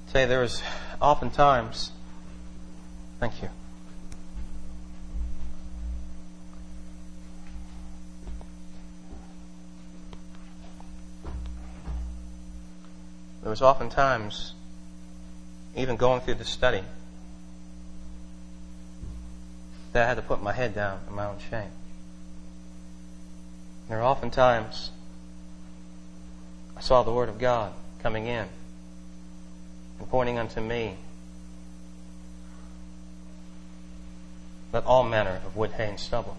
Say there is oftentimes, thank you. There was oftentimes, even going through the study, that I had to put my head down in my own shame. There are oftentimes I saw the Word of God coming in and pointing unto me that all manner of wood, hay, and stubble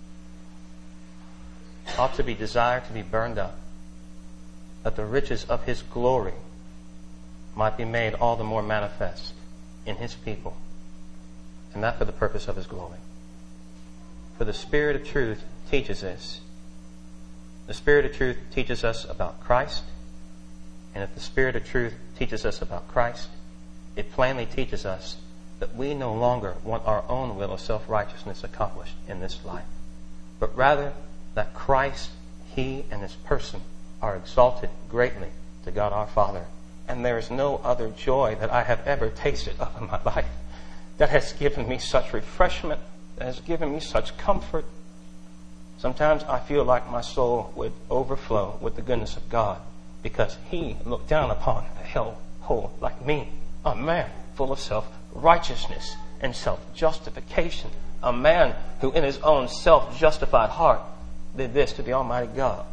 ought to be desired to be burned up, that the riches of His glory might be made all the more manifest in His people, and that for the purpose of His glory. For the Spirit of truth teaches this. The Spirit of truth teaches us about Christ, and if the Spirit of truth teaches us about Christ, it plainly teaches us that we no longer want our own will of self-righteousness accomplished in this life, but rather that Christ, He and His person are exalted greatly to God our Father. And there is no other joy that I have ever tasted of in my life that has given me such refreshment, that has given me such comfort. Sometimes I feel like my soul would overflow with the goodness of God because He looked down upon a hellhole like me, a man full of self-righteousness and self-justification, a man who in his own self-justified heart did this to the Almighty God.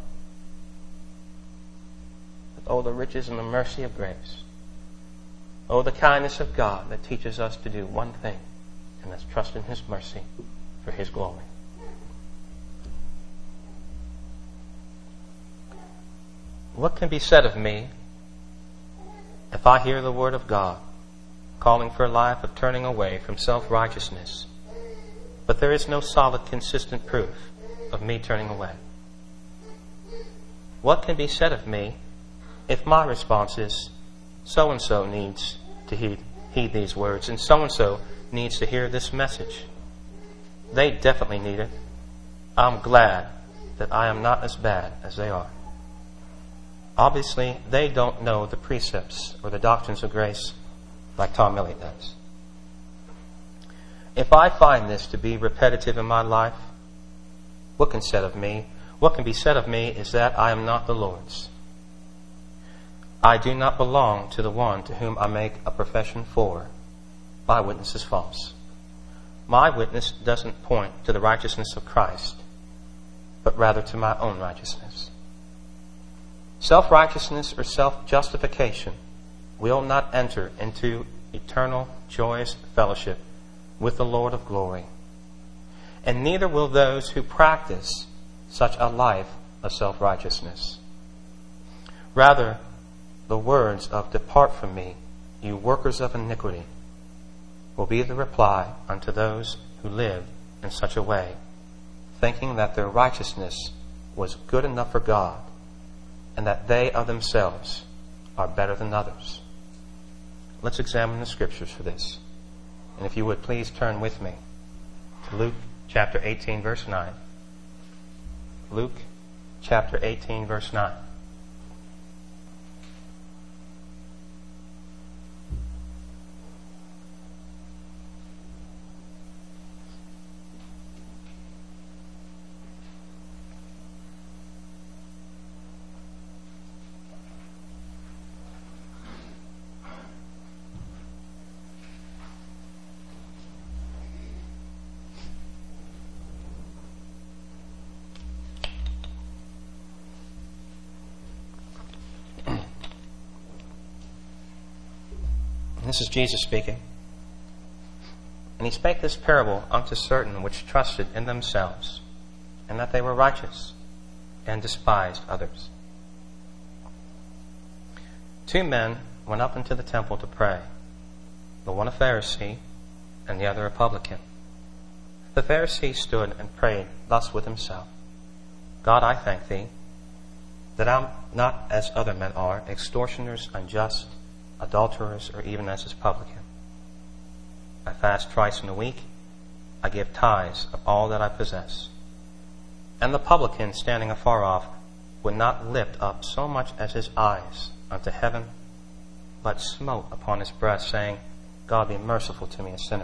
Oh, the riches and the mercy of grace. Oh, the kindness of God that teaches us to do one thing, and that's trust in His mercy for His glory. What can be said of me if I hear the Word of God calling for a life of turning away from self-righteousness, but there is no solid, consistent proof of me turning away? What can be said of me if my response is, so-and-so needs to heed these words, and so-and-so needs to hear this message? They definitely need it. I'm glad that I am not as bad as they are. Obviously, they don't know the precepts or the doctrines of grace like Tom Elliott does. If I find this to be repetitive in my life, what can be said of me? What can be said of me is that I am not the Lord's. I do not belong to the one to whom I make a profession for. My witness is false. My witness doesn't point to the righteousness of Christ, but rather to my own righteousness. Self-righteousness or self-justification will not enter into eternal, joyous fellowship with the Lord of glory. And neither will those who practice such a life of self-righteousness. Rather, the words of "Depart from me, you workers of iniquity," will be the reply unto those who live in such a way, thinking that their righteousness was good enough for God, and that they of themselves are better than others. Let's examine the Scriptures for this. And if you would please turn with me to Luke chapter 18, verse 9. Luke chapter 18, verse 9. This is Jesus speaking. And He spake this parable unto certain which trusted in themselves, and that they were righteous, and despised others. 2 men went up into the temple to pray, the one a Pharisee, and the other a publican. The Pharisee stood and prayed thus with himself: God, I thank Thee, that I am not as other men are, extortioners, unjust, adulterers, or even as this publican. I fast twice in a week. I give tithes of all that I possess. And the publican, standing afar off, would not lift up so much as his eyes unto heaven, but smote upon his breast, saying, God be merciful to me, a sinner.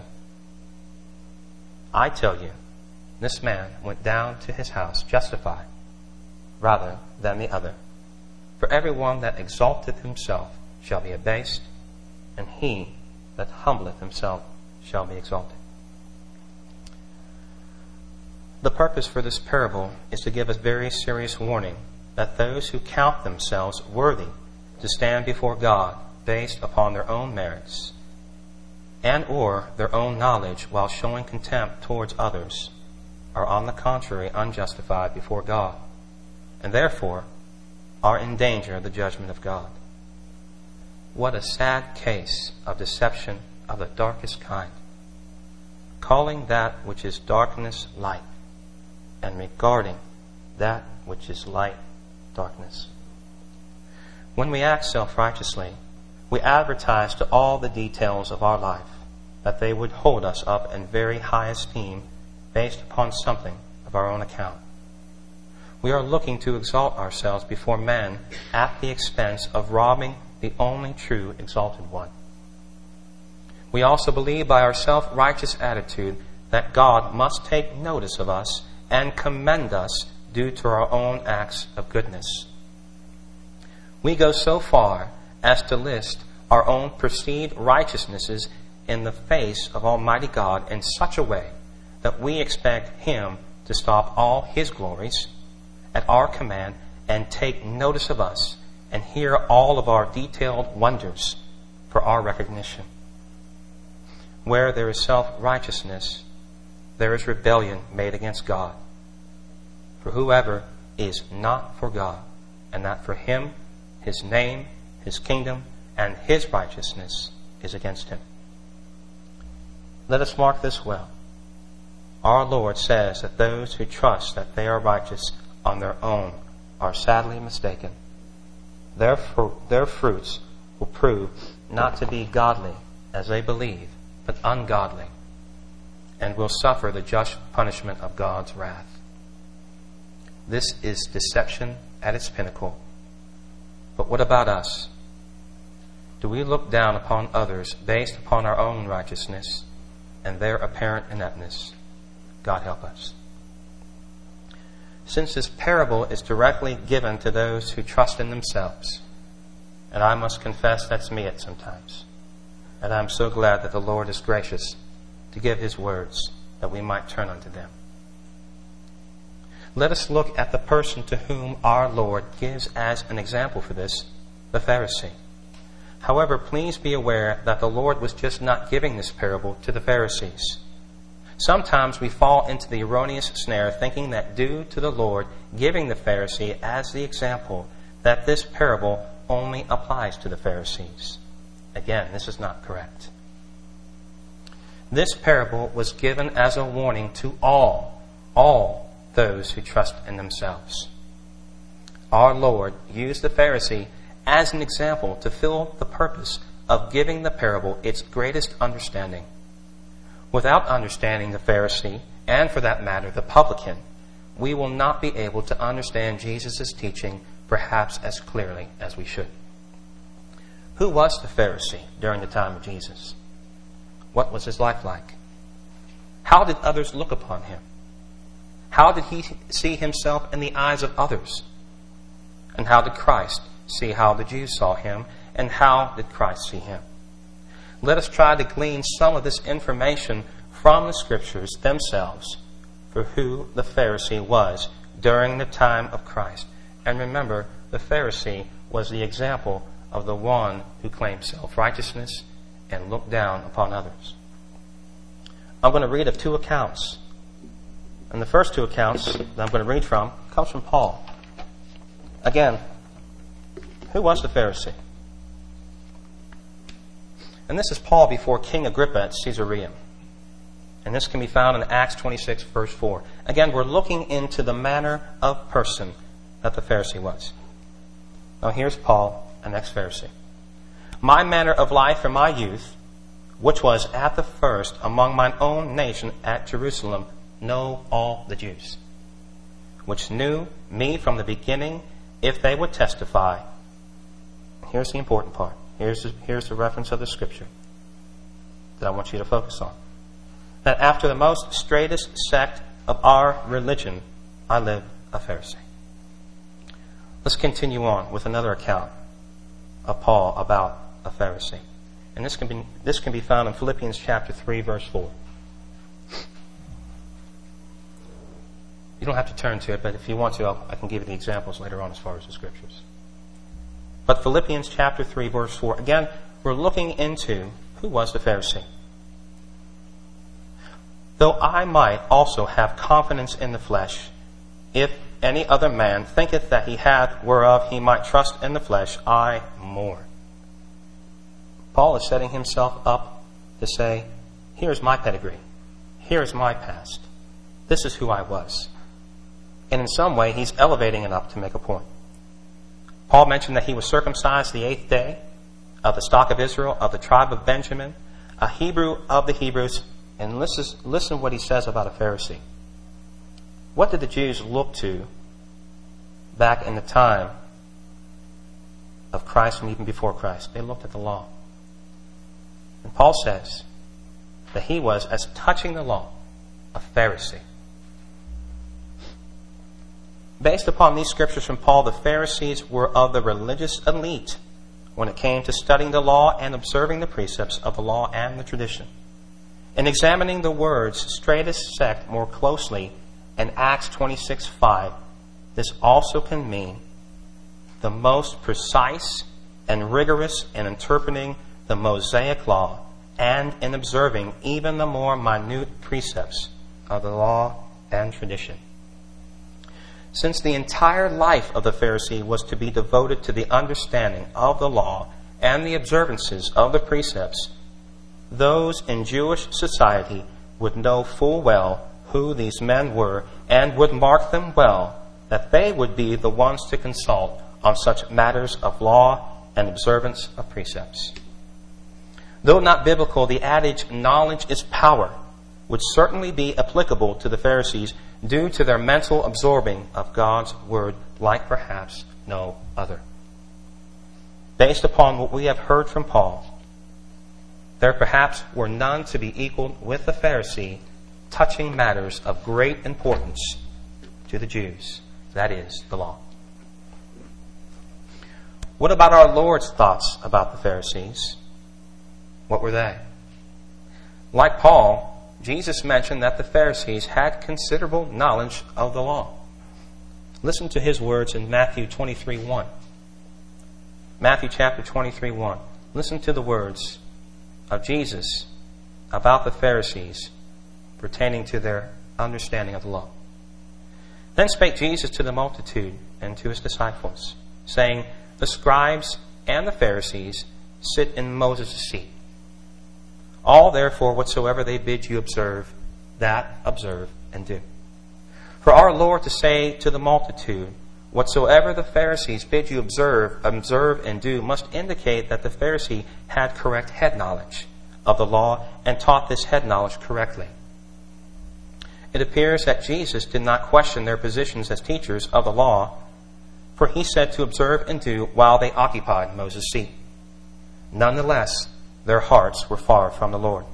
I tell you, this man went down to his house justified rather than the other. For everyone that exalteth himself shall be abased, and he that humbleth himself shall be exalted. The purpose for this parable is to give us very serious warning that those who count themselves worthy to stand before God based upon their own merits and or their own knowledge while showing contempt towards others are on the contrary unjustified before God, and therefore are in danger of the judgment of God. What a sad case of deception of the darkest kind, calling that which is darkness light, and regarding that which is light darkness. When we act self-righteously, we advertise to all the details of our life that they would hold us up in very high esteem based upon something of our own account. We are looking to exalt ourselves before men at the expense of robbing the only true exalted one. We also believe by our self-righteous attitude that God must take notice of us and commend us due to our own acts of goodness. We go so far as to list our own perceived righteousnesses in the face of Almighty God in such a way that we expect Him to stop all His glories at our command and take notice of us and hear all of our detailed wonders for our recognition. Where there is self-righteousness, there is rebellion made against God. For whoever is not for God, and not for Him, His name, His kingdom, and His righteousness is against Him. Let us mark this well. Our Lord says that those who trust that they are righteous on their own are sadly mistaken. Their fruits will prove not to be godly as they believe, but ungodly, and will suffer the just punishment of God's wrath. This is deception at its pinnacle. But what about us? Do we look down upon others based upon our own righteousness and their apparent ineptness? God help us. Since this parable is directly given to those who trust in themselves, and I must confess that's me at sometimes, and I'm so glad that the Lord is gracious to give His words that we might turn unto them. Let us look at the person to whom our Lord gives as an example for this, the Pharisee. However, please be aware that the Lord was just not giving this parable to the Pharisees. Sometimes we fall into the erroneous snare thinking that due to the Lord giving the Pharisee as the example, that this parable only applies to the Pharisees. Again, this is not correct. This parable was given as a warning to all those who trust in themselves. Our Lord used the Pharisee as an example to fill the purpose of giving the parable its greatest understanding. Without understanding the Pharisee, and for that matter, the publican, we will not be able to understand Jesus' teaching perhaps as clearly as we should. Who was the Pharisee during the time of Jesus? What was his life like? How did others look upon him? How did he see himself in the eyes of others? And how did Christ see how the Jews saw him? And how did Christ see him? Let us try to glean some of this information from the Scriptures themselves for who the Pharisee was during the time of Christ. And remember, the Pharisee was the example of the one who claimed self-righteousness and looked down upon others. I'm going to read of two accounts. And the first two accounts that I'm going to read from comes from Paul. Again, who was the Pharisee? And this is Paul before King Agrippa at Caesarea. And this can be found in Acts 26, verse 4. Again, we're looking into the manner of person that the Pharisee was. Now here's Paul, an ex-Pharisee. My manner of life in my youth, which was at the first among mine own nation at Jerusalem, know all the Jews, which knew me from the beginning, if they would testify. Here's the important part. here's the reference of the Scripture that I want you to focus on. That after the most straightest sect of our religion, I lived a Pharisee. Let's continue on with another account of Paul about a Pharisee. And this can be found in Philippians chapter 3, verse 4. You don't have to turn to it, but if you want to, I can give you the examples later on as far as the Scriptures. But Philippians chapter 3, verse 4, again, we're looking into who was the Pharisee. Though I might also have confidence in the flesh, if any other man thinketh that he hath whereof he might trust in the flesh, I more. Paul is setting himself up to say, here's my pedigree. Here's my past. This is who I was. And in some way, he's elevating it up to make a point. Paul mentioned that he was circumcised the 8th day, of the stock of Israel, of the tribe of Benjamin, a Hebrew of the Hebrews. And listen what he says about a Pharisee. What did the Jews look to back in the time of Christ and even before Christ? They looked at the law. And Paul says that he was, as touching the law, a Pharisee. Based upon these scriptures from Paul, the Pharisees were of the religious elite when it came to studying the law and observing the precepts of the law and the tradition. In examining the words straightest sect more closely in Acts 26:5, this also can mean the most precise and rigorous in interpreting the Mosaic law and in observing even the more minute precepts of the law and tradition. Since the entire life of the Pharisee was to be devoted to the understanding of the law and the observances of the precepts, those in Jewish society would know full well who these men were and would mark them well, that they would be the ones to consult on such matters of law and observance of precepts. Though not biblical, the adage, knowledge is power, would certainly be applicable to the Pharisees due to their mental absorbing of God's Word like perhaps no other. Based upon what we have heard from Paul, there perhaps were none to be equaled with the Pharisee touching matters of great importance to the Jews, that is, the law. What about our Lord's thoughts about the Pharisees? What were they? Like Paul, Jesus mentioned that the Pharisees had considerable knowledge of the law. Listen to his words in Matthew 23:1. Matthew chapter 23:1. Listen to the words of Jesus about the Pharisees pertaining to their understanding of the law. Then spake Jesus to the multitude and to his disciples, saying, the scribes and the Pharisees sit in Moses' seat. All therefore whatsoever they bid you observe, that observe and do. For our Lord to say to the multitude, whatsoever the Pharisees bid you observe and do, must indicate that the Pharisee had correct head knowledge of the law and taught this head knowledge correctly. It appears that Jesus did not question their positions as teachers of the law, for he said to observe and do while they occupied Moses' seat. Nonetheless, their hearts were far from the Lord.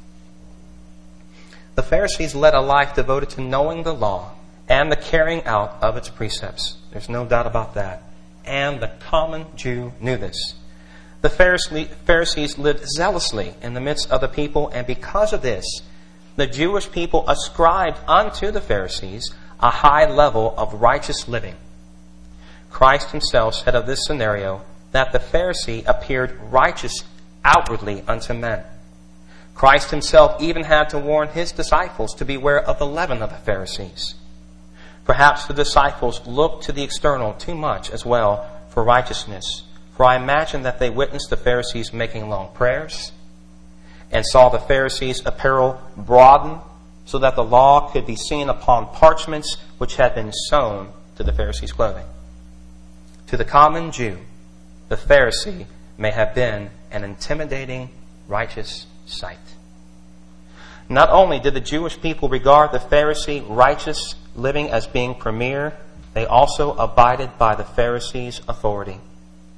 The Pharisees led a life devoted to knowing the law and the carrying out of its precepts. There's no doubt about that. And the common Jew knew this. The Pharisees lived zealously in the midst of the people, and because of this, the Jewish people ascribed unto the Pharisees a high level of righteous living. Christ himself said of this scenario that the Pharisee appeared righteous outwardly unto men. Christ himself even had to warn his disciples to beware of the leaven of the Pharisees. Perhaps the disciples looked to the external too much as well for righteousness, for I imagine that they witnessed the Pharisees making long prayers and saw the Pharisees' apparel broaden so that the law could be seen upon parchments which had been sewn to the Pharisees' clothing. To the common Jew, the Pharisee may have been an intimidating, righteous sight. Not only did the Jewish people regard the Pharisee righteous living as being premier, they also abided by the Pharisees' authority.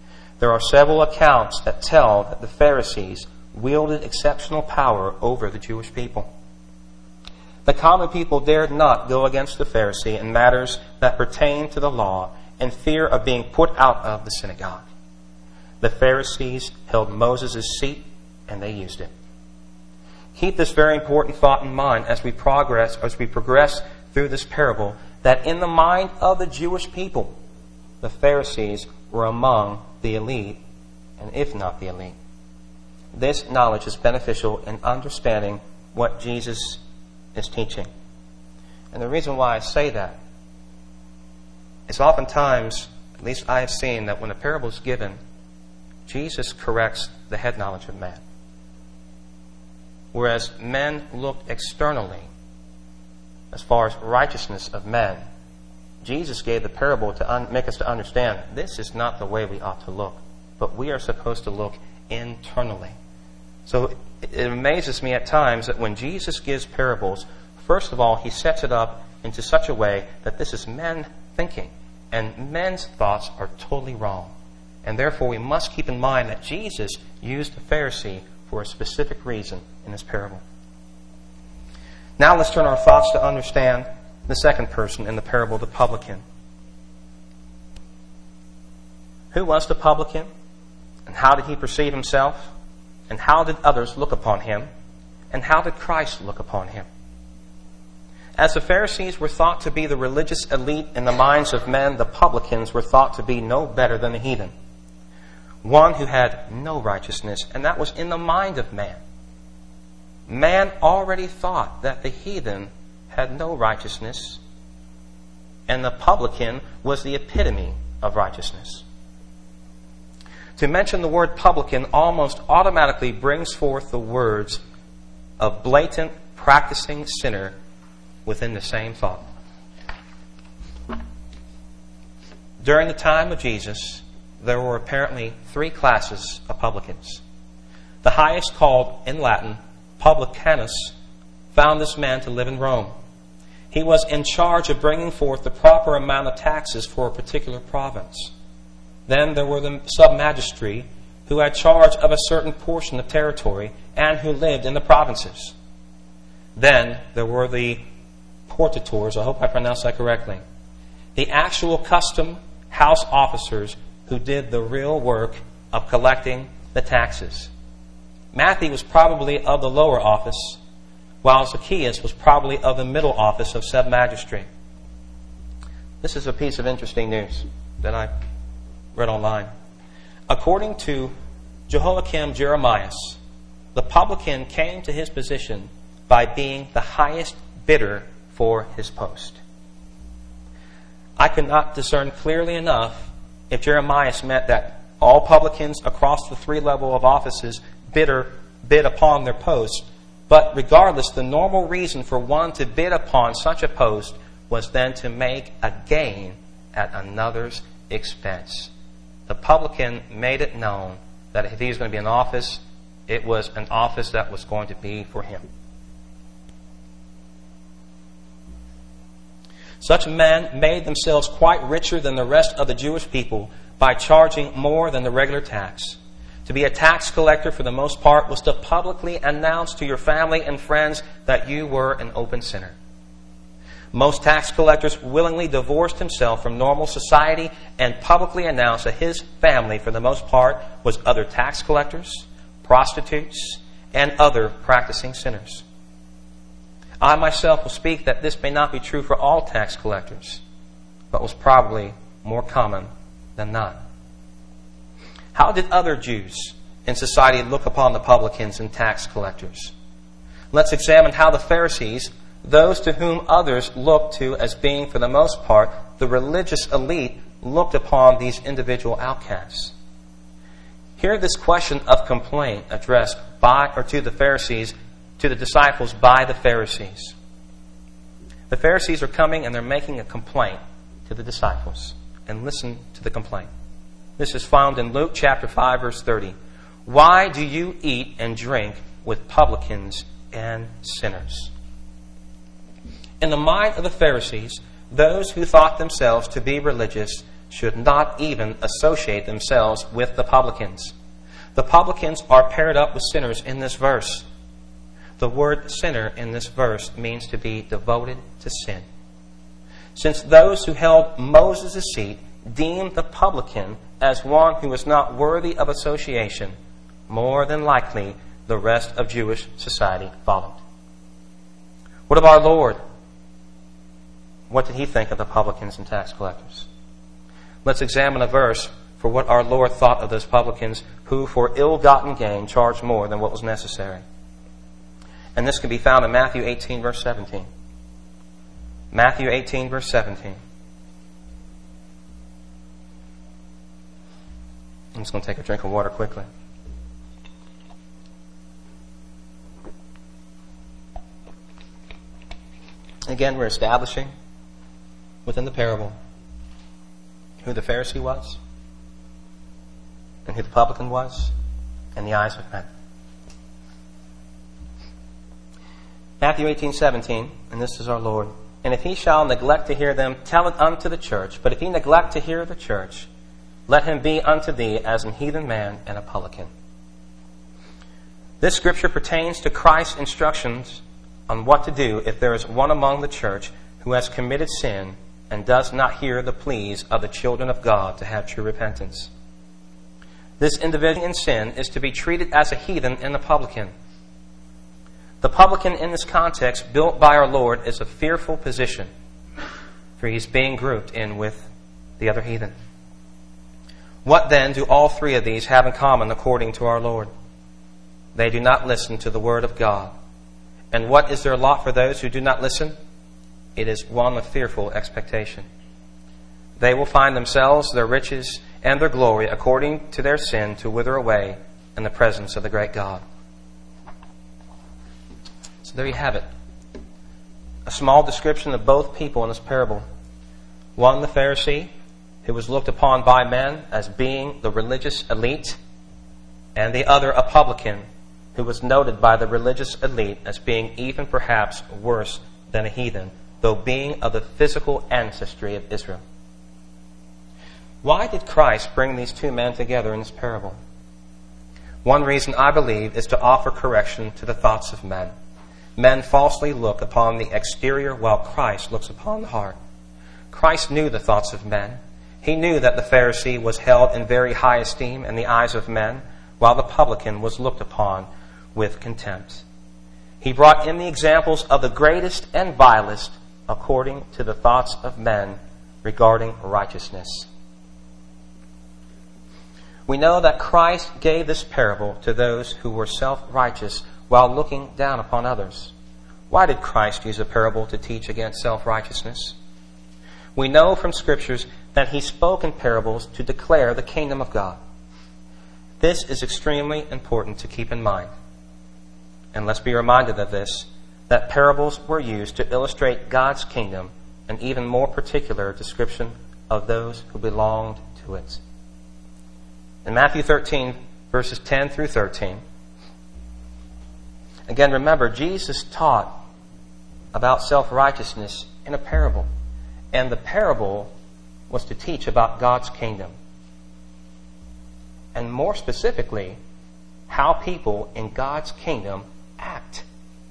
there are several accounts that tell that the Pharisees wielded exceptional power over the Jewish people. The common people dared not go against the Pharisee in matters that pertained to the law in fear of being put out of the synagogue. The Pharisees held Moses' seat, and they used it. Keep this very important thought in mind as we progress through this parable, that in the mind of the Jewish people, the Pharisees were among the elite, and if not the elite. This knowledge is beneficial in understanding what Jesus is teaching. And the reason why I say that is oftentimes, at least I have seen, that when a parable is given, Jesus corrects the head knowledge of man. Whereas men looked externally, as far as righteousness of men, Jesus gave the parable to make us to understand this is not the way we ought to look, but we are supposed to look internally. So it amazes me at times that when Jesus gives parables, first of all, he sets it up into such a way that this is men thinking, and men's thoughts are totally wrong. And therefore, we must keep in mind that Jesus used the Pharisee for a specific reason in this parable. Now let's turn our thoughts to understand the second person in the parable, the publican. Who was the publican? And how did he perceive himself? And how did others look upon him? And how did Christ look upon him? As the Pharisees were thought to be the religious elite in the minds of men, the publicans were thought to be no better than the heathen. One who had no righteousness, and that was in the mind of man. Man already thought that the heathen had no righteousness, and the publican was the epitome of righteousness. To mention the word publican almost automatically brings forth the words of blatant, practicing sinner within the same thought. During the time of Jesus, there were apparently three classes of publicans. The highest, called in Latin publicanus, found this man to live in Rome. He was in charge of bringing forth the proper amount of taxes for a particular province. Then there were the sub-magistrates, who had charge of a certain portion of territory and who lived in the provinces. Then there were the portators, I hope I pronounced that correctly, the actual custom house officers who did the real work of collecting the taxes. Matthew was probably of the lower office, while Zacchaeus was probably of the middle office of sub-magistrate. This is a piece of interesting news that I read online. According to Jehoiakim Jeremias, the publican came to his position by being the highest bidder for his post. I could not discern clearly enough if Jeremias meant that all publicans across the three levels of offices bid upon their post, but regardless, the normal reason for one to bid upon such a post was then to make a gain at another's expense. The publican made it known that if he was going to be in office, it was an office that was going to be for him. Such men made themselves quite richer than the rest of the Jewish people by charging more than the regular tax. To be a tax collector, for the most part, was to publicly announce to your family and friends that you were an open sinner. Most tax collectors willingly divorced himself from normal society and publicly announced that his family, for the most part, was other tax collectors, prostitutes, and other practicing sinners. I myself will speak that this may not be true for all tax collectors, but was probably more common than not. How did other Jews in society look upon the publicans and tax collectors? Let's examine how the Pharisees, those to whom others looked to as being, for the most part, the religious elite, looked upon these individual outcasts. Hear this question of complaint addressed to the Pharisees, to the disciples by the Pharisees. The Pharisees are coming and they're making a complaint to the disciples. And listen to the complaint. This is found in Luke chapter 5, verse 30. Why do you eat and drink with publicans and sinners? In the mind of the Pharisees, those who thought themselves to be religious should not even associate themselves with the publicans. The publicans are paired up with sinners in this verse. The word sinner in this verse means to be devoted to sin. Since those who held Moses' seat deemed the publican as one who was not worthy of association, more than likely the rest of Jewish society followed. What of our Lord? What did he think of the publicans and tax collectors? Let's examine a verse for what our Lord thought of those publicans who, for ill-gotten gain, charged more than what was necessary. And this can be found in Matthew 18, verse 17. Matthew 18, verse 17. I'm just going to take a drink of water quickly. Again, we're establishing within the parable who the Pharisee was and who the publican was in the eyes of men. Matthew 18:17, and this is our Lord. And if he shall neglect to hear them, tell it unto the church. But if he neglect to hear the church, let him be unto thee as an heathen man and a publican. This scripture pertains to Christ's instructions on what to do if there is one among the church who has committed sin and does not hear the pleas of the children of God to have true repentance. This individual in sin is to be treated as a heathen and a publican. The publican in this context, built by our Lord, is a fearful position, for he's being grouped in with the other heathen. What then do all three of these have in common according to our Lord? They do not listen to the word of God. And what is their lot for those who do not listen? It is one of fearful expectation. They will find themselves, their riches, and their glory, according to their sin, to wither away in the presence of the great God. So there you have it. A small description of both people in this parable. One, the Pharisee, who was looked upon by men as being the religious elite, and the other, a publican, who was noted by the religious elite as being even perhaps worse than a heathen, though being of the physical ancestry of Israel. Why did Christ bring these two men together in this parable? One reason, I believe, is to offer correction to the thoughts of men. Men falsely look upon the exterior while Christ looks upon the heart. Christ knew the thoughts of men. He knew that the Pharisee was held in very high esteem in the eyes of men, while the publican was looked upon with contempt. He brought in the examples of the greatest and vilest according to the thoughts of men regarding righteousness. We know that Christ gave this parable to those who were self-righteous while looking down upon others. Why did Christ use a parable to teach against self-righteousness? We know from Scriptures that he spoke in parables to declare the kingdom of God. This is extremely important to keep in mind. And let's be reminded of this, that parables were used to illustrate God's kingdom, and even more particular description of those who belonged to it. In Matthew 13, verses 10 through 13, again, remember, Jesus taught about self-righteousness in a parable. And the parable was to teach about God's kingdom. And more specifically, how people in God's kingdom act.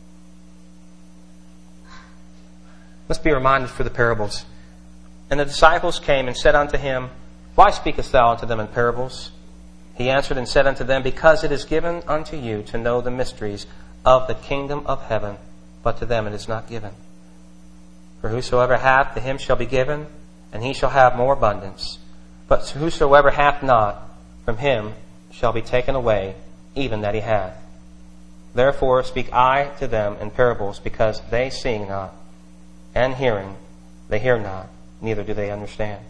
Let's be reminded for the parables. And the disciples came and said unto him, Why speakest thou unto them in parables? He answered and said unto them, Because it is given unto you to know the mysteries of the kingdom of heaven, but to them it is not given. For whosoever hath, to him shall be given, and he shall have more abundance. But whosoever hath not, from him shall be taken away, even that he hath. Therefore speak I to them in parables, because they seeing not, and hearing, they hear not, neither do they understand.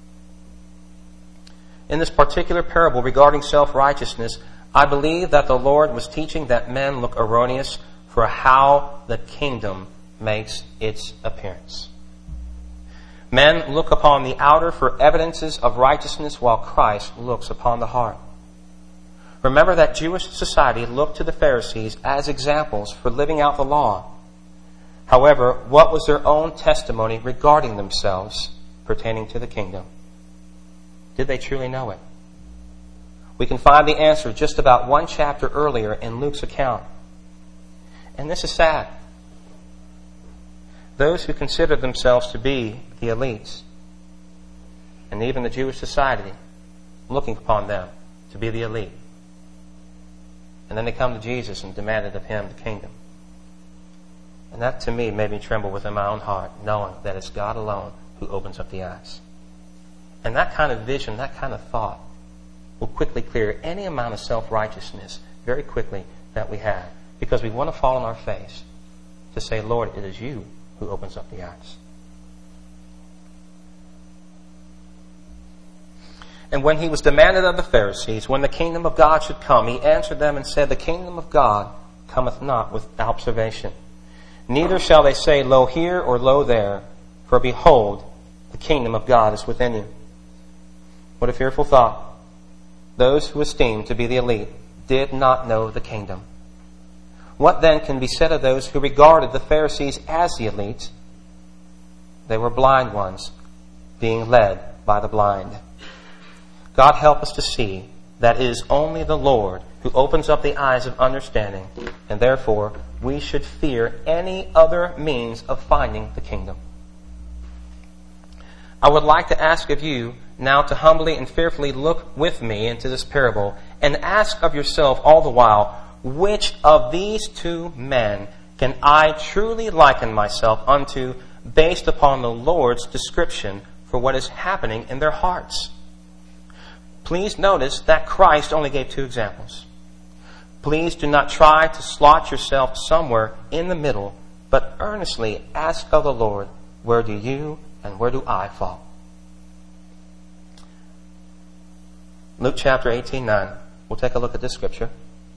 In this particular parable regarding self-righteousness, I believe that the Lord was teaching that men look erroneous for how the kingdom makes its appearance. Men look upon the outer for evidences of righteousness, while Christ looks upon the heart. Remember that Jewish society looked to the Pharisees as examples for living out the law. However, what was their own testimony regarding themselves pertaining to the kingdom? Did they truly know it? We can find the answer just about one chapter earlier in Luke's account. And this is sad. Those who consider themselves to be the elites, and even the Jewish society, looking upon them to be the elite. And then they come to Jesus and demanded of him the kingdom. And that to me made me tremble within my own heart, knowing that it's God alone who opens up the eyes. And that kind of vision, that kind of thought, will quickly clear any amount of self-righteousness very quickly that we have. Because we want to fall on our face to say, Lord, it is you who opens up the eyes. And when he was demanded of the Pharisees, when the kingdom of God should come, he answered them and said, the kingdom of God cometh not with observation. Neither shall they say, lo here or lo there, for behold, the kingdom of God is within you. What a fearful thought. Those who esteemed to be the elite did not know the kingdom. What then can be said of those who regarded the Pharisees as the elites? They were blind ones, being led by the blind. God help us to see that it is only the Lord who opens up the eyes of understanding, and therefore we should fear any other means of finding the kingdom. I would like to ask of you now to humbly and fearfully look with me into this parable and ask of yourself all the while, which of these two men can I truly liken myself unto based upon the Lord's description for what is happening in their hearts? Please notice that Christ only gave two examples. Please do not try to slot yourself somewhere in the middle, but earnestly ask of the Lord, where do you and where do I fall? Luke chapter 18:9. We'll take a look at this scripture.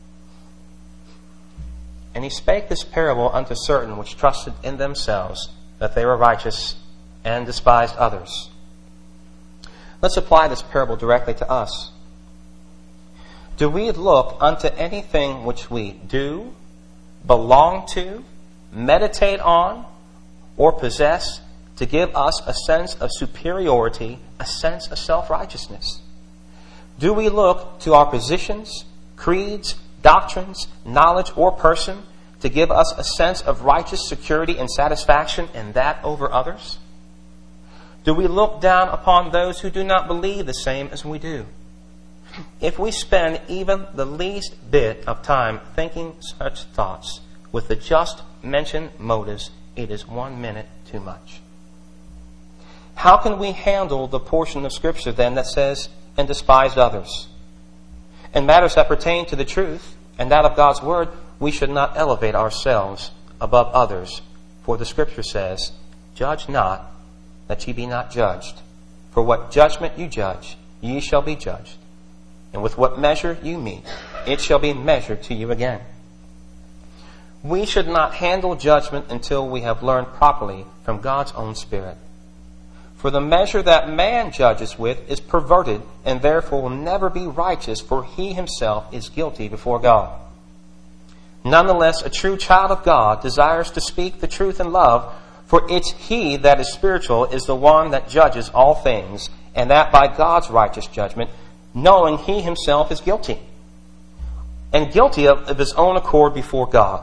And he spake this parable unto certain which trusted in themselves that they were righteous and despised others. Let's apply this parable directly to us. Do we look unto anything which we do, belong to, meditate on, or possess to give us a sense of superiority, a sense of self-righteousness? Do we look to our positions, creeds, doctrines, knowledge, or person to give us a sense of righteous security and satisfaction in that over others? Do we look down upon those who do not believe the same as we do? If we spend even the least bit of time thinking such thoughts with the just mentioned motives, it is 1 minute too much. How can we handle the portion of Scripture then that says, and despised others? In matters that pertain to the truth and that of God's Word, we should not elevate ourselves above others. For the Scripture says, judge not, that ye be not judged. For what judgment you judge, ye shall be judged. And with what measure you meet, it shall be measured to you again. We should not handle judgment until we have learned properly from God's own Spirit. For the measure that man judges with is perverted, and therefore will never be righteous, for he himself is guilty before God. Nonetheless, a true child of God desires to speak the truth in love, for it's he that is spiritual is the one that judges all things, and that by God's righteous judgment, knowing he himself is guilty, and guilty of his own accord before God.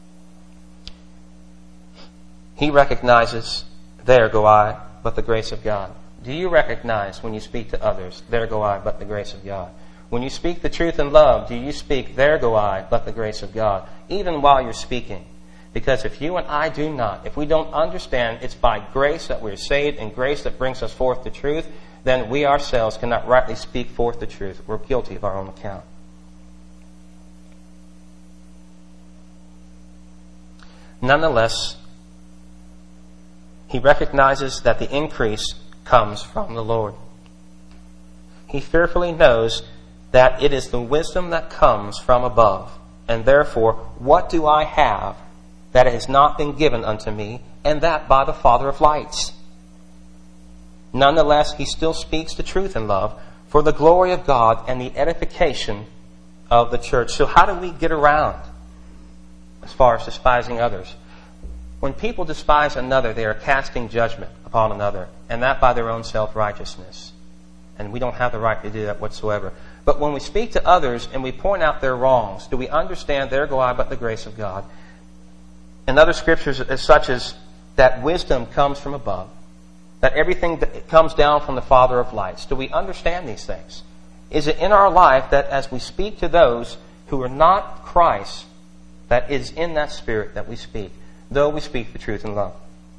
He recognizes, there go I, but the grace of God. Do you recognize when you speak to others, there go I, but the grace of God? When you speak the truth in love, do you speak, there go I, but the grace of God, even while you're speaking? Because if you and I do not, if we don't understand it's by grace that we're saved and grace that brings us forth the truth, then we ourselves cannot rightly speak forth the truth. We're guilty of our own account. Nonetheless, he recognizes that the increase comes from the Lord. He fearfully knows that it is the wisdom that comes from above. And therefore, what do I have that has not been given unto me, and that by the Father of lights? Nonetheless, he still speaks the truth in love for the glory of God and the edification of the church. So how do we get around as far as despising others? When people despise another, they are casting judgment upon another, and that by their own self-righteousness. And we don't have the right to do that whatsoever. But when we speak to others and we point out their wrongs, do we understand there go I but the grace of God? And other scriptures such as that wisdom comes from above, that everything that comes down from the Father of lights. Do we understand these things? Is it in our life that as we speak to those who are not Christ, that is in that spirit that we speak, though we speak the truth in love?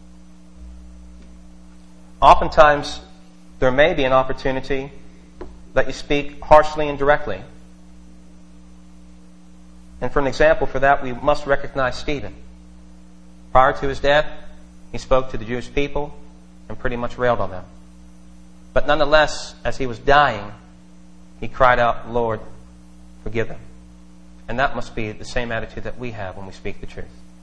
Oftentimes, there may be an opportunity that you speak harshly and directly. And for an example for that, we must recognize Stephen. Prior to his death, he spoke to the Jewish people and pretty much railed on them. But nonetheless, as he was dying, he cried out, Lord, forgive them. And that must be the same attitude that we have when we speak the truth.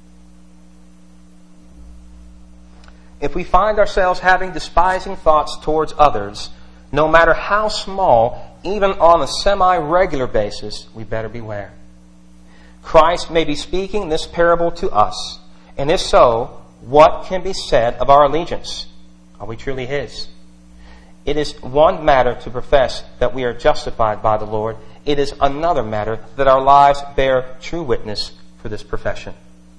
If we find ourselves having despising thoughts towards others, no matter how small, even on a semi-regular basis, we better beware. Christ may be speaking this parable to us, and if so, what can be said of our allegiance? Are we truly His? It is one matter to profess that we are justified by the Lord. It is another matter that our lives bear true witness for this profession.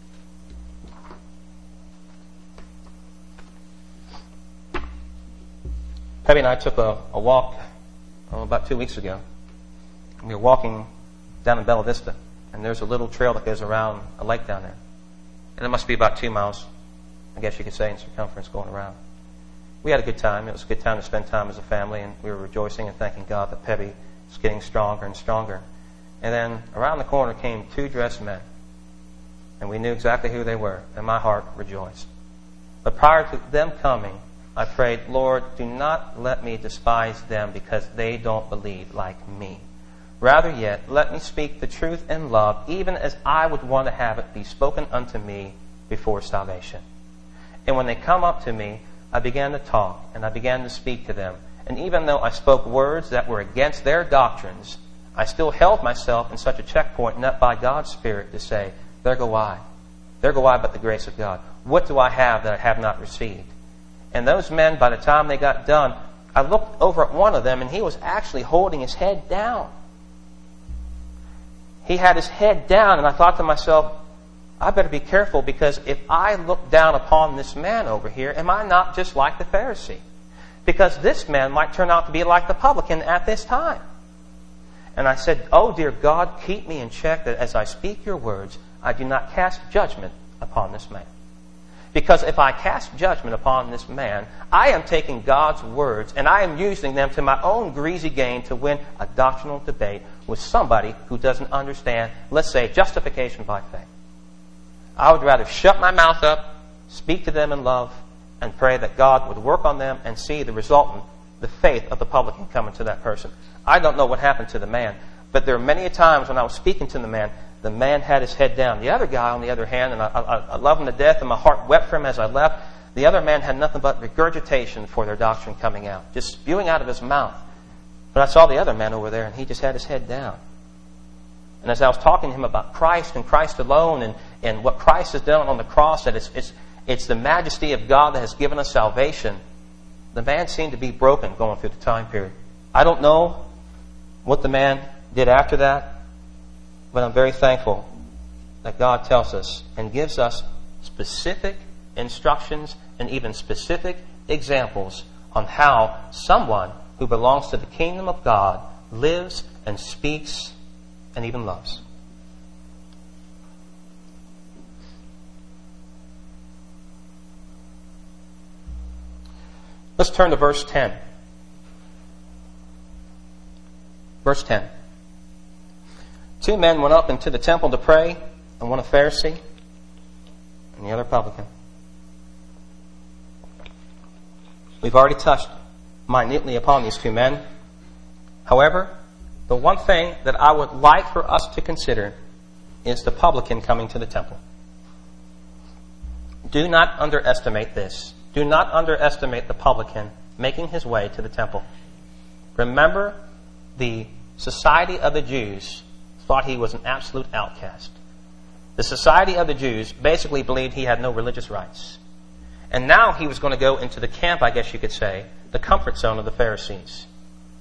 Pebby and I took a walk about 2 weeks ago. We were walking down in Bella Vista, and there's a little trail that goes around a lake down there. And it must be about 2 miles, I guess you could say, in circumference going around. We had a good time. It was a good time to spend time as a family, and we were rejoicing and thanking God that Pebby was getting stronger and stronger. And then around the corner came 2 dressed men, and we knew exactly who they were, and my heart rejoiced. But prior to them coming, I prayed, Lord, do not let me despise them because they don't believe like me. Rather yet, let me speak the truth in love, even as I would want to have it be spoken unto me before salvation. And when they come up to me, I began to talk, and I began to speak to them. And even though I spoke words that were against their doctrines, I still held myself in such a checkpoint, not by God's Spirit, to say, there go I. There go I but the grace of God. What do I have that I have not received? And those men, by the time they got done, I looked over at one of them, and he was actually holding his head down. He had his head down, and I thought to myself, I better be careful, because if I look down upon this man over here, am I not just like the Pharisee? Because this man might turn out to be like the publican at this time. And I said, oh, dear God, keep me in check that as I speak your words, I do not cast judgment upon this man. Because if I cast judgment upon this man, I am taking God's words and I am using them to my own greasy gain to win a doctrinal debate with somebody who doesn't understand, let's say, justification by faith. I would rather shut my mouth up, speak to them in love, and pray that God would work on them and see the resultant, the faith of the publican come into that person. I don't know what happened to the man, but there are many times when I was speaking to the man had his head down. The other guy, on the other hand, and I love him to death, and my heart wept for him as I left, the other man had nothing but regurgitation for their doctrine coming out, just spewing out of his mouth. But I saw the other man over there, and he just had his head down. And as I was talking to him about Christ and Christ alone and what Christ has done on the cross, that it's the majesty of God that has given us salvation, the man seemed to be broken going through the time period. I don't know what the man did after that, but I'm very thankful that God tells us and gives us specific instructions and even specific examples on how someone who belongs to the kingdom of God lives and speaks and even loves. Let's turn to verse 10. Verse 10. 2 men went up into the temple to pray, and one a Pharisee, and the other publican. We've already touched minutely upon these 2 men. However, the one thing that I would like for us to consider is the publican coming to the temple. Do not underestimate this. Do not underestimate the publican making his way to the temple. Remember, the society of the Jews thought he was an absolute outcast. The society of the Jews basically believed he had no religious rights. And now he was going to go into the camp, I guess you could say, the comfort zone of the Pharisees.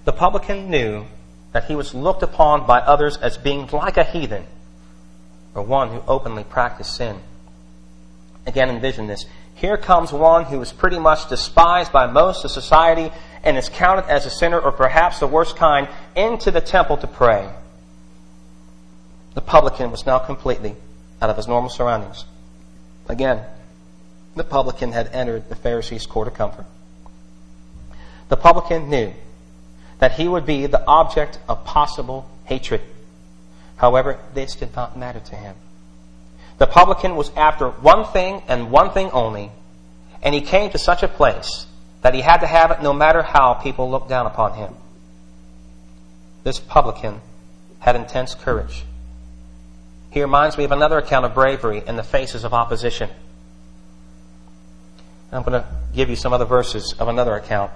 The publican knew that he was looked upon by others as being like a heathen, or one who openly practiced sin. Again, envision this. Here comes one who is pretty much despised by most of society and is counted as a sinner, or perhaps the worst kind, into the temple to pray. The publican was now completely out of his normal surroundings. Again, the publican had entered the Pharisees' court of comfort. The publican knew that he would be the object of possible hatred. However, this did not matter to him. The publican was after one thing and one thing only, and he came to such a place that he had to have it no matter how people looked down upon him. This publican had intense courage. He reminds me of another account of bravery in the faces of opposition. I'm going to give you some other verses of another account.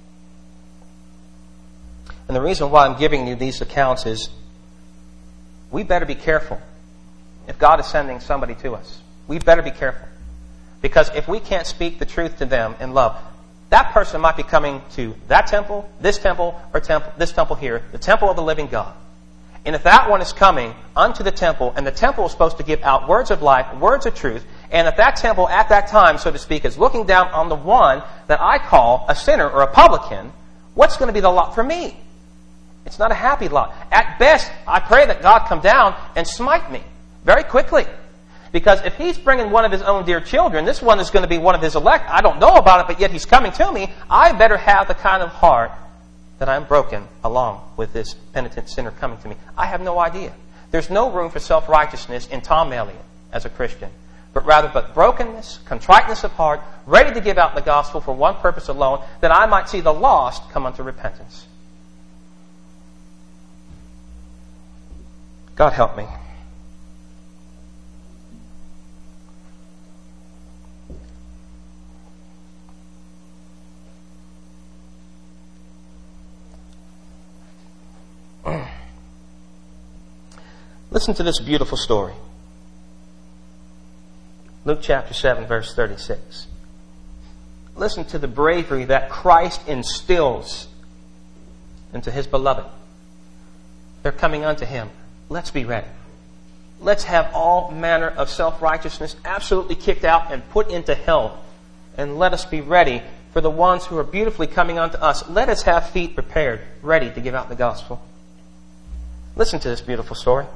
And the reason why I'm giving you these accounts is we better be careful. If God is sending somebody to us, we better be careful. Because if we can't speak the truth to them in love, that person might be coming to that temple, or this temple here, the temple of the living God. And if that one is coming unto the temple, and the temple is supposed to give out words of life, words of truth, and if that temple at that time, so to speak, is looking down on the one that I call a sinner or a publican, what's going to be the lot for me? It's not a happy lot. At best, I pray that God come down and smite me very quickly. Because if he's bringing one of his own dear children, this one is going to be one of his elect. I don't know about it, but yet he's coming to me. I better have the kind of heart that I'm broken along with this penitent sinner coming to me. I have no idea. There's no room for self-righteousness in Tom Elliott as a Christian, but rather brokenness, contriteness of heart, ready to give out the gospel for one purpose alone, that I might see the lost come unto repentance. God help me. Listen to this beautiful story. Luke chapter 7, verse 36. Listen to the bravery that Christ instills into his beloved. They're coming unto him. Let's be ready. Let's have all manner of self-righteousness absolutely kicked out and put into hell. And let us be ready for the ones who are beautifully coming unto us. Let us have feet prepared, ready to give out the gospel. Listen to this beautiful story.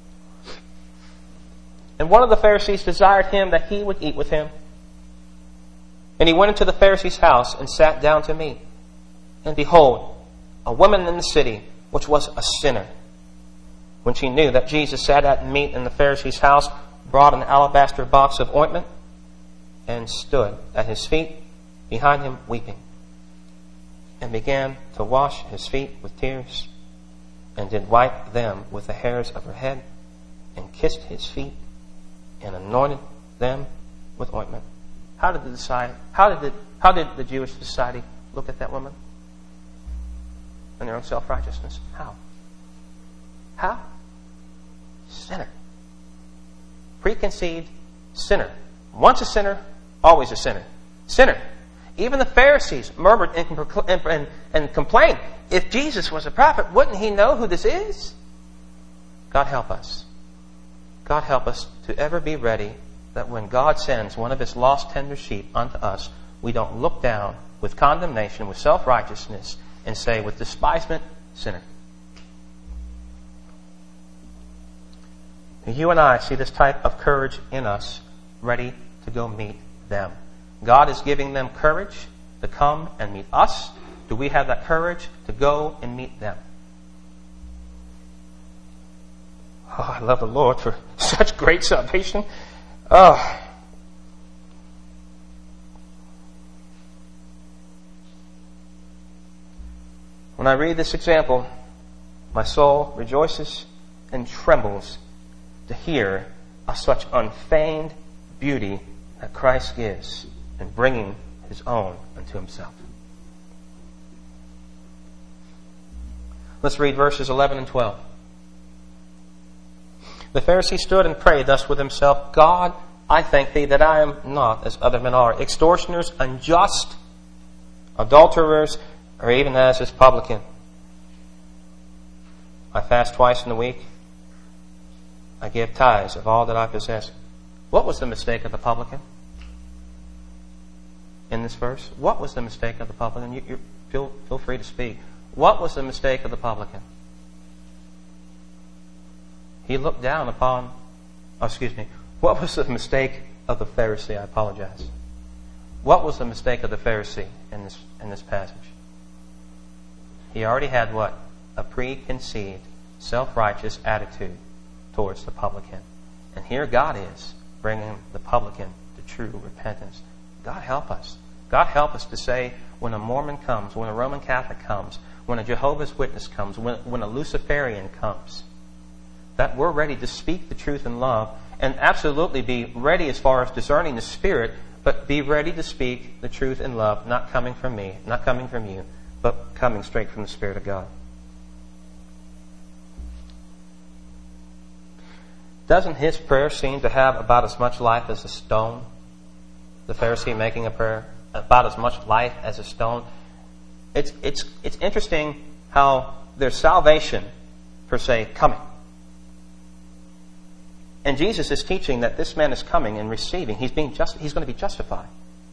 And one of the Pharisees desired him that he would eat with him. And he went into the Pharisee's house and sat down to meat. And behold, a woman in the city, which was a sinner, when she knew that Jesus sat at meat in the Pharisee's house, brought an alabaster box of ointment and stood at his feet behind him weeping, and began to wash his feet with tears, and did wipe them with the hairs of her head, and kissed his feet, and anointed them with ointment. How did the Jewish society look at that woman? In their own self-righteousness. How? Sinner. Preconceived sinner. Once a sinner, always a sinner. Sinner. Even the Pharisees murmured and complained. If Jesus was a prophet, wouldn't he know who this is? God help us. God help us to ever be ready that when God sends one of his lost tender sheep unto us, we don't look down with condemnation, with self-righteousness, and say with despisement, sinner. You and I see this type of courage in us, ready to go meet them. God is giving them courage to come and meet us. Do we have that courage to go and meet them? Oh, I love the Lord for such great salvation. Oh. When I read this example, my soul rejoices and trembles to hear of such unfeigned beauty that Christ gives in bringing his own unto himself. Let's read verses 11 and 12. The Pharisee stood and prayed thus with himself, God, I thank thee that I am not as other men are, extortioners, unjust, adulterers, or even as this publican. I fast twice in the week. I give tithes of all that I possess. What was the mistake of the publican in this verse? What was the mistake of the publican? You feel free to speak. What was the mistake of the publican? He looked down upon, what was the mistake of the Pharisee? I apologize. What was the mistake of the Pharisee in this passage? He already had what? A preconceived, self-righteous attitude towards the publican. And here God is bringing the publican to true repentance. God help us. God help us to say when a Mormon comes, when a Roman Catholic comes, when a Jehovah's Witness comes, when a Luciferian comes, that we're ready to speak the truth in love and absolutely be ready as far as discerning the Spirit, but be ready to speak the truth in love, not coming from me, not coming from you, but coming straight from the Spirit of God. Doesn't his prayer seem to have about as much life as a stone? The Pharisee making a prayer, about as much life as a stone. It's interesting how there's salvation, per se, coming. And Jesus is teaching that this man is coming and receiving. He's going to be justified.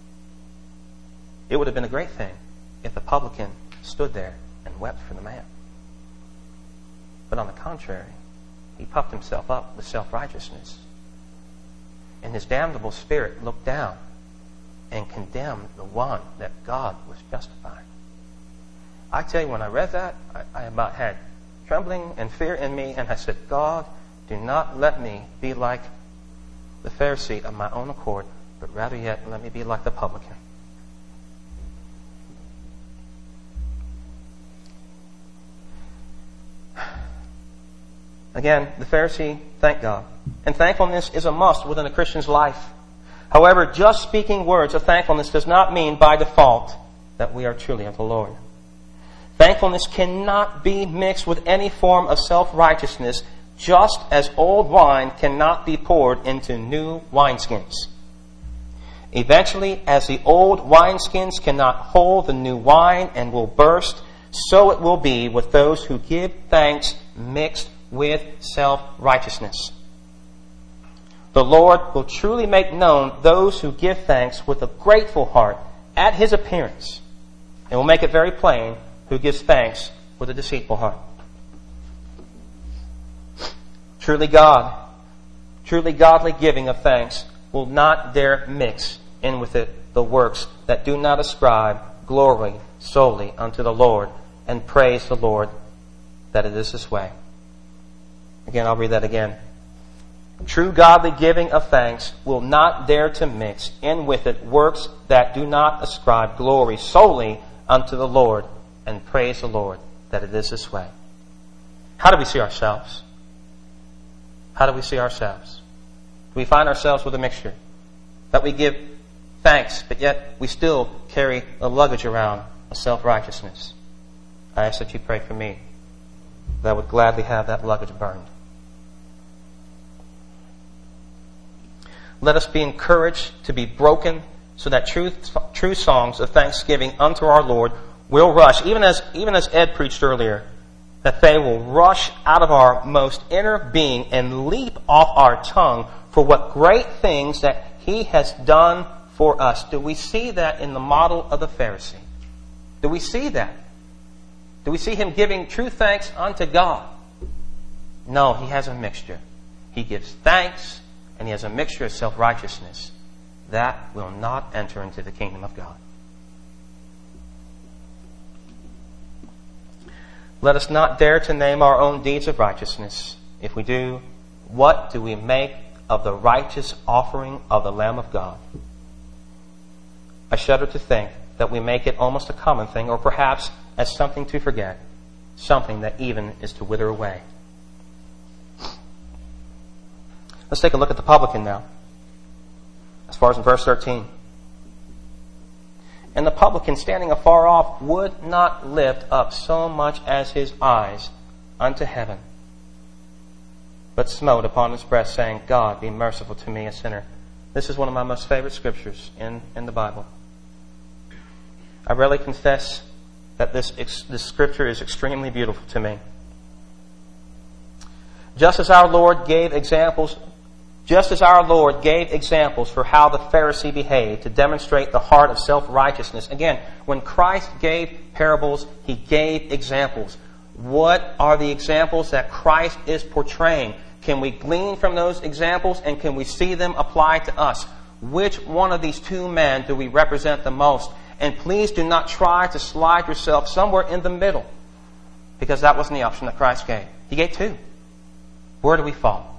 It would have been a great thing if the publican stood there and wept for the man. But on the contrary, he puffed himself up with self-righteousness. And his damnable spirit looked down and condemned the one that God was justifying. I tell you, when I read that, I about had trembling and fear in me, and I said, God, do not let me be like the Pharisee of my own accord, but rather yet let me be like the publican. Again, the Pharisee thanked God. And thankfulness is a must within a Christian's life. However, just speaking words of thankfulness does not mean by default that we are truly of the Lord. Thankfulness cannot be mixed with any form of self-righteousness, just as old wine cannot be poured into new wineskins. Eventually, as the old wineskins cannot hold the new wine and will burst, so it will be with those who give thanks mixed with self-righteousness. The Lord will truly make known those who give thanks with a grateful heart at His appearance, and will make it very plain who gives thanks with a deceitful heart. Truly godly giving of thanks will not dare mix in with it the works that do not ascribe glory solely unto the Lord, and praise the Lord that it is this way. Again, I'll read that again. True godly giving of thanks will not dare to mix in with it works that do not ascribe glory solely unto the Lord, and praise the Lord that it is this way. How do we see ourselves? How do we see ourselves? Do we find ourselves with a mixture? That we give thanks, but yet we still carry a luggage around of self-righteousness? I ask that you pray for me, that I would gladly have that luggage burned. Let us be encouraged to be broken so that true songs of thanksgiving unto our Lord will rush, even as Ed preached earlier, that they will rush out of our most inner being and leap off our tongue for what great things that He has done for us. Do we see that in the model of the Pharisee? Do we see that? Do we see him giving true thanks unto God? No, he has a mixture. He gives thanks, and he has a mixture of self-righteousness. That will not enter into the kingdom of God. Let us not dare to name our own deeds of righteousness. If we do, what do we make of the righteous offering of the Lamb of God? I shudder to think that we make it almost a common thing, or perhaps as something to forget, something that even is to wither away. Let's take a look at the publican now, as far as in verse 13. And the publican, standing afar off, would not lift up so much as his eyes unto heaven, but smote upon his breast, saying, God, be merciful to me, a sinner. This is one of my most favorite scriptures in the Bible. I readily confess that this scripture is extremely beautiful to me. Just as our Lord gave examples for how the Pharisee behaved to demonstrate the heart of self-righteousness. Again, when Christ gave parables, He gave examples. What are the examples that Christ is portraying? Can we glean from those examples and can we see them applied to us? Which one of these two men do we represent the most? And please do not try to slide yourself somewhere in the middle, because that wasn't the option that Christ gave. He gave two. Where do we fall?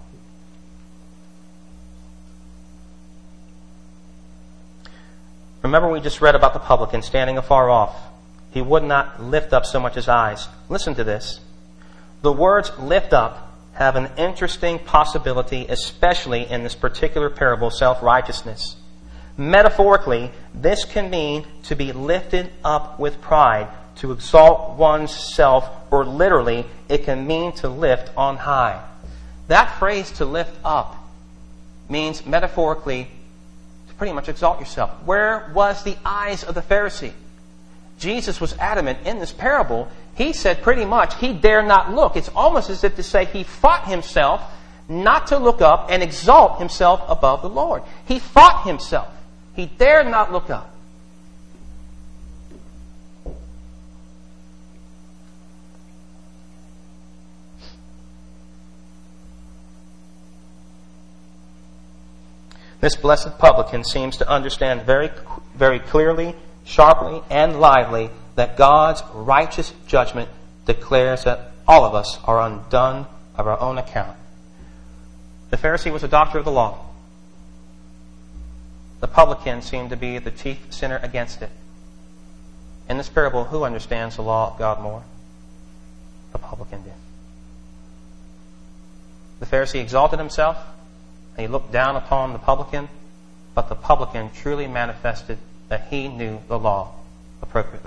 Remember, we just read about the publican standing afar off. He would not lift up so much his eyes. Listen to this. The words lift up have an interesting possibility, especially in this particular parable, self-righteousness. Metaphorically, this can mean to be lifted up with pride, to exalt one's self, or literally, it can mean to lift on high. That phrase, to lift up, means metaphorically to pretty much exalt yourself. Where was the eyes of the Pharisee? Jesus was adamant in this parable. He said pretty much he dare not look. It's almost as if to say he fought himself not to look up and exalt himself above the Lord. He fought himself. He dared not look up. This blessed publican seems to understand very, very clearly, sharply, and lively that God's righteous judgment declares that all of us are undone of our own account. The Pharisee was a doctor of the law. The publican seemed to be the chief sinner against it. In this parable, who understands the law of God more? The publican did. The Pharisee exalted himself, and he looked down upon the publican, but the publican truly manifested that he knew the law appropriately.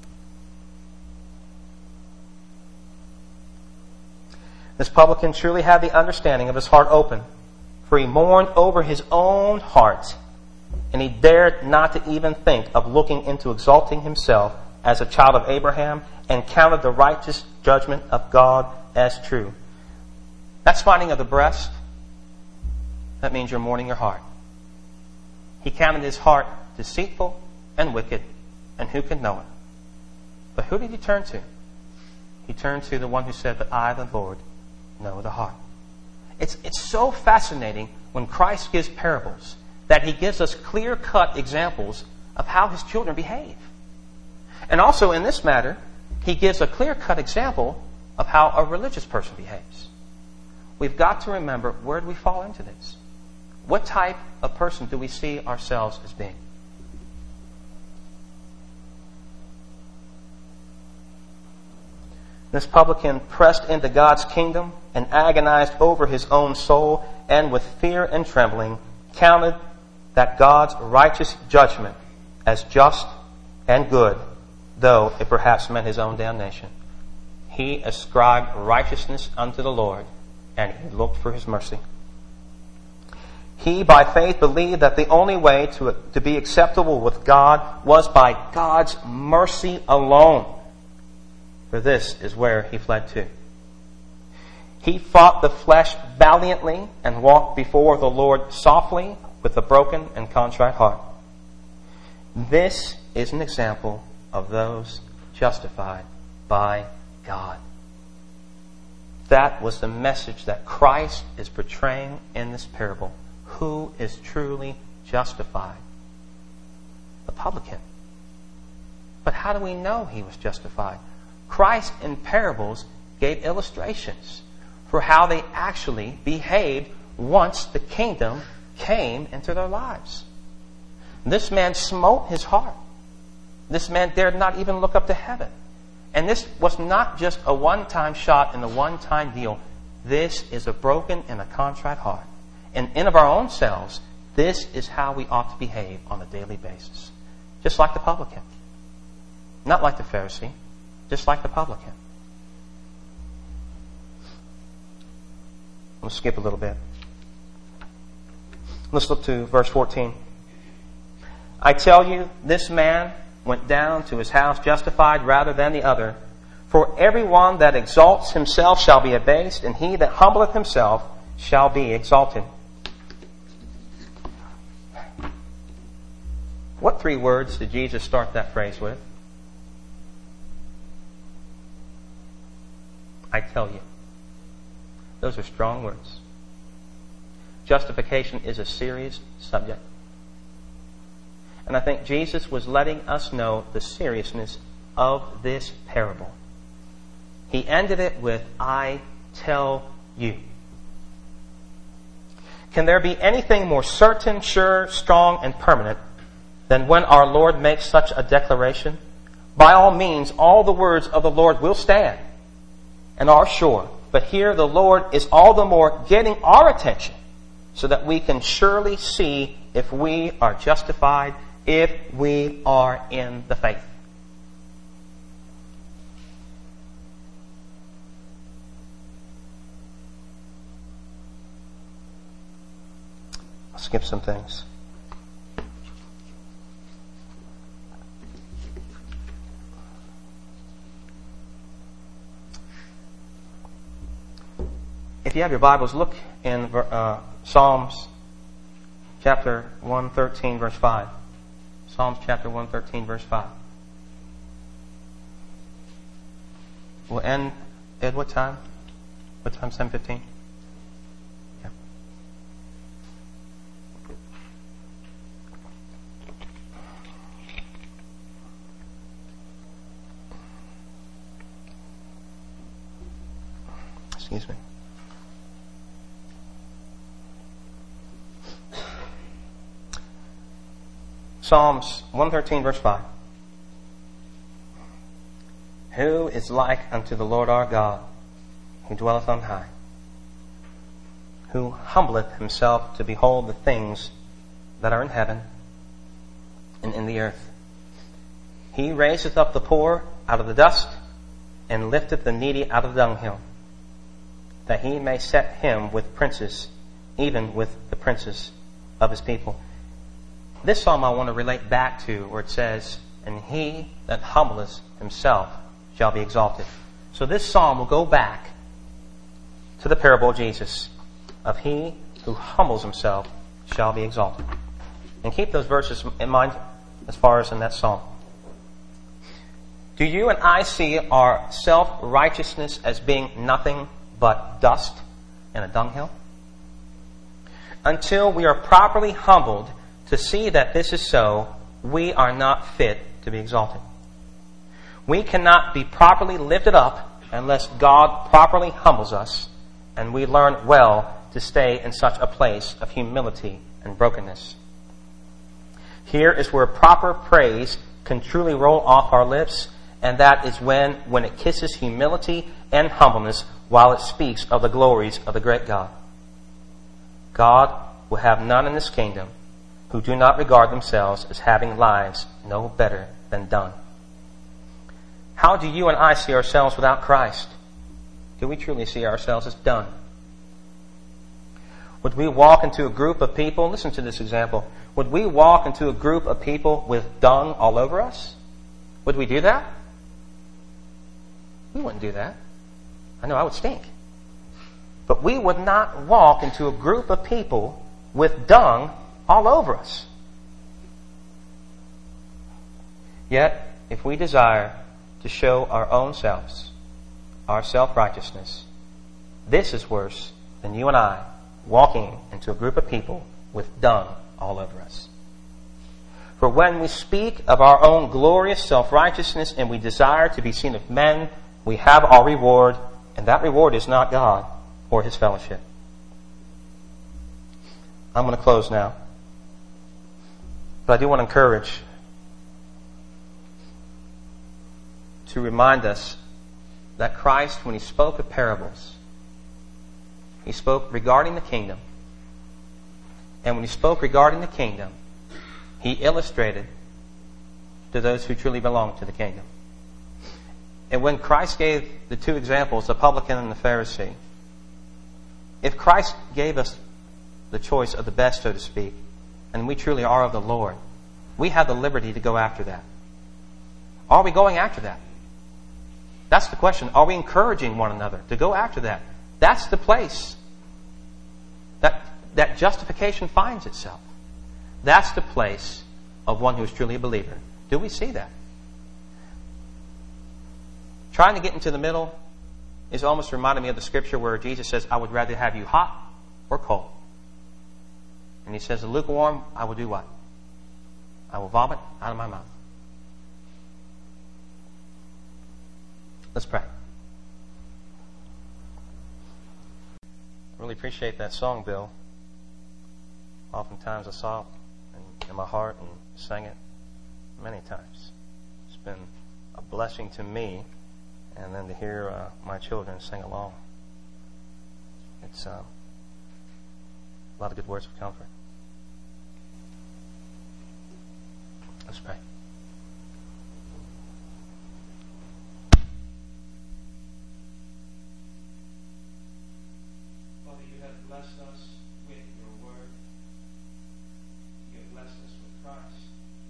This publican truly had the understanding of his heart open, for he mourned over his own heart, and he dared not to even think of looking into exalting himself as a child of Abraham, and counted the righteous judgment of God as true. That's finding of the breast. That means you're mourning your heart. He counted his heart deceitful and wicked, and who can know it? But who did he turn to? He turned to the one who said, "But I, the Lord, know the heart." It's so fascinating when Christ gives parables that he gives us clear-cut examples of how his children behave. And also in this matter, he gives a clear-cut example of how a religious person behaves. We've got to remember, where do we fall into this? What type of person do we see ourselves as being? This publican pressed into God's kingdom and agonized over his own soul, and with fear and trembling counted that God's righteous judgment as just and good, though it perhaps meant his own damnation. He ascribed righteousness unto the Lord, and he looked for his mercy. He, by faith, believed that the only way to be acceptable with God was by God's mercy alone. For this is where he fled to. He fought the flesh valiantly and walked before the Lord softly with a broken and contrite heart. This is an example of those justified by God. That was the message that Christ is portraying in this parable. Who is truly justified? The publican. But how do we know he was justified? Christ in parables gave illustrations for how they actually behaved once the kingdom came into their lives. This man smote his heart. This man dared not even look up to heaven. And this was not just a one-time shot in a one-time deal. This is a broken and a contrite heart. And in of our own selves, this is how we ought to behave on a daily basis. Just like the publican. Not like the Pharisee. Just like the publican. Let's skip a little bit. Let's look to verse 14. I tell you, this man went down to his house justified rather than the other. For everyone that exalts himself shall be abased, and he that humbleth himself shall be exalted. What three words did Jesus start that phrase with? I tell you. Those are strong words. Justification is a serious subject. And I think Jesus was letting us know the seriousness of this parable. He ended it with, I tell you. Can there be anything more certain, sure, strong, and permanent than when our Lord makes such a declaration? By all means, all the words of the Lord will stand and are sure. But here the Lord is all the more getting our attention so that we can surely see if we are justified, if we are in the faith. I'll skip some things. If you have your Bibles, look in Psalms chapter 113, verse 5. Psalms chapter 113, verse 5. We'll end at what time? What time? 7:15? Yeah. Excuse me. Psalms 113, verse 5. Who is like unto the Lord our God, who dwelleth on high, who humbleth himself to behold the things that are in heaven and in the earth? He raiseth up the poor out of the dust, and lifteth the needy out of the dunghill, that he may set him with princes, even with the princes of his people. This psalm I want to relate back to where it says, and he that humbleth himself shall be exalted. So this psalm will go back to the parable of Jesus, of he who humbles himself shall be exalted. And keep those verses in mind as far as in that psalm. Do you and I see our self-righteousness as being nothing but dust and a dunghill? Until we are properly humbled to see that this is so, we are not fit to be exalted. We cannot be properly lifted up unless God properly humbles us, and we learn well to stay in such a place of humility and brokenness. Here is where proper praise can truly roll off our lips, and that is when it kisses humility and humbleness while it speaks of the glories of the great God. God will have none in this kingdom who do not regard themselves as having lives no better than done. How do you and I see ourselves without Christ? Do we truly see ourselves as done? Would we walk into a group of people, listen to this example, would we walk into a group of people with dung all over us? Would we do that? We wouldn't do that. I know I would stink. But we would not walk into a group of people with dung all over us. Yet, if we desire to show our own selves, our self-righteousness, this is worse than you and I walking into a group of people with dung all over us. For when we speak of our own glorious self-righteousness and we desire to be seen of men, we have our reward, and that reward is not God or His fellowship. I'm going to close now. But I do want to encourage to remind us that Christ, when He spoke of parables, He spoke regarding the kingdom. And when He spoke regarding the kingdom, He illustrated to those who truly belong to the kingdom. And when Christ gave the two examples, the publican and the Pharisee, if Christ gave us the choice of the best, so to speak, and we truly are of the Lord, we have the liberty to go after that. Are we going after that? That's the question. Are we encouraging one another to go after that? That's the place that justification finds itself. That's the place of one who is truly a believer. Do we see that? Trying to get into the middle is almost reminding me of the scripture where Jesus says, I would rather have you hot or cold. And he says, the lukewarm, I will do what? I will vomit out of my mouth. Let's pray. I really appreciate that song, Bill. Oftentimes I saw it in my heart and sang it many times. It's been a blessing to me, and then to hear my children sing along. It's a lot of good words of comfort. Let's pray. Father, you have blessed us with your word. You have blessed us with Christ.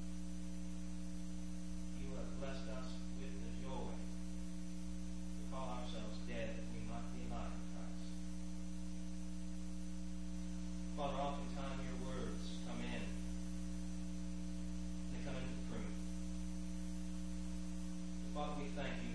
You have blessed us with the joy to call ourselves dead that we might be alive in Christ. Father, oftentimes your words come in. They come into proof. Father, we thank you